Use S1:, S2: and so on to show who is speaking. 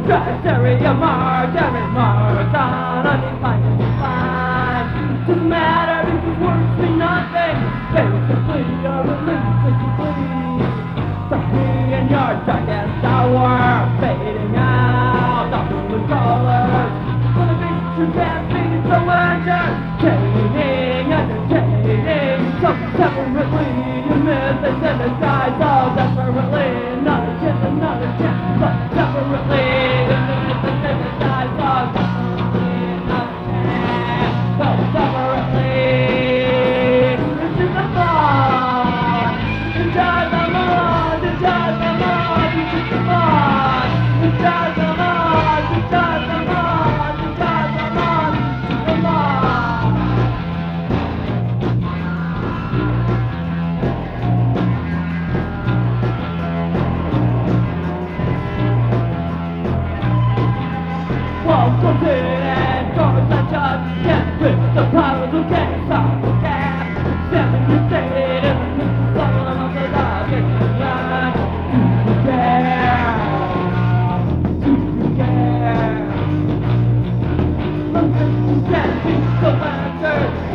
S1: Stereo Mars, every marathon, undefined, defined. Doesn't matter if the words mean nothing. Basically, you're released when you bleed. Stop me in your darkest hour, fading out, all the colors. Wanna be true, can't be so entertaining, entertaining. So separately, you miss and then it dies all desperately. Not a chance, but separately. And covers that just can't with the power who can't stop the gap. Seven you stayed in the level of the love and the line. Do you care? Do you care? Listen, you can't be so lantern.